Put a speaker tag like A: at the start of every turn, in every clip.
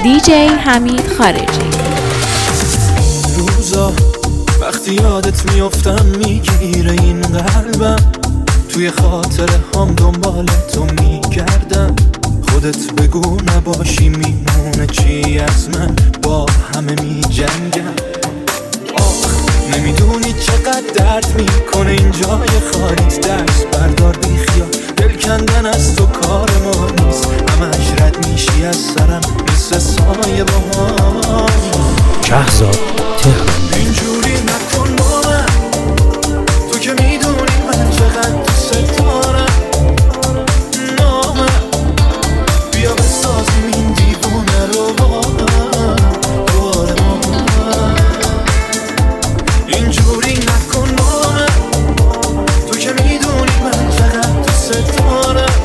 A: دیجی حمید خارجی.
B: روزا وقتی یادت میافتم میگیره این قلبم، توی خاطره هم دنبال تو میگردم. خودت بگو نباشی میمونه چی از من، با همه میجنگم. نمیدونی چقدر درد میکنه این جای خالیت. دست بردار بیخیال، دل کندن از تو کار ما نیست. همش رد میشی از سرم مثل سایه باهام.
C: شهرزاد تهرانی.
B: اینجوری نکن با من، تو که میدونی من چقدر دوست دارم. نامم بیا بسازیم این دیوونه رو با هم. دوباره با هم اینجوری نکن با من، تو که میدونی من چقدر دوست دارم.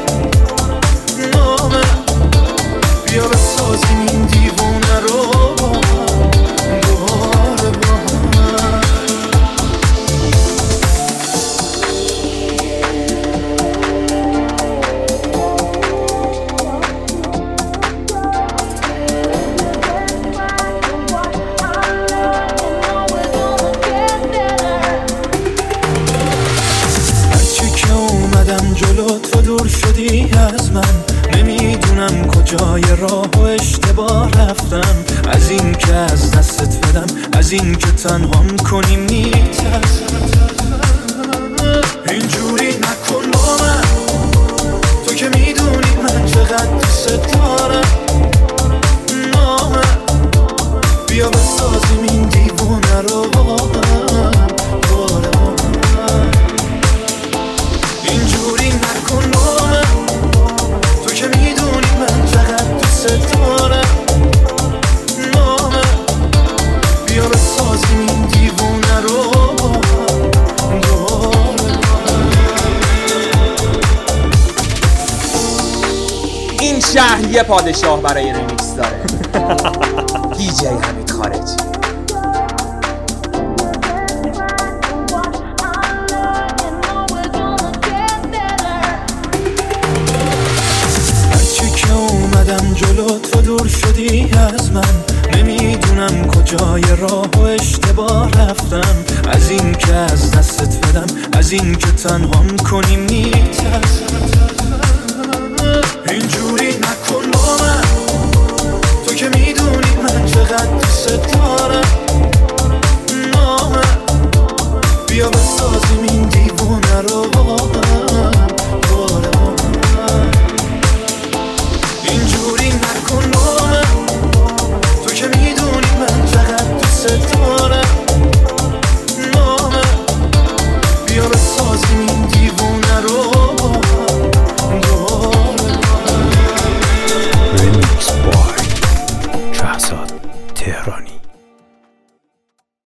B: نامم بیا بسازیم این دیوونه رو با هم. دوباره با هم. هرچی که اومدم جلو تو دور شدی از من. نمیدونم کجای راه و اشتباه رفتم. از این که از دستت بدم، از این که تنهام کنی میترسم. اینجوری نکن با من، تو که میدونی من چقدر دوست دارم. نامم بیا بسازیم این دیوونه رو با هم. دوباره با هم. اینجوری نکن با من، تو که میدونی من چقدر دوست دارم. نامم بیا بسازیم این دیوونه رو با هم. دوباره با هم.
D: این شهر یه پادشاه برای ریمیکس داره. دیجی حمید خارجی.
B: هرچی که اومدم جلو تو دور شدی از من. نمیدونم کجای راه و اشتباه رفتم. از این که از دستت بدم، از این که تنهام کنی میترسم. اینجوری نکن با من، تو که میدونی من چقدر دوست دارم. نامم بیا بسازیم این دیوونه رو با هم. دوباره با هم. اینجوری نکن با من، تو که میدونی من چقدر دوست دارم. نامم بیا بسازیم این دیوونه رو با هم. دوباره با هم.
C: ریمیکس بای شهرزاد تهرانی.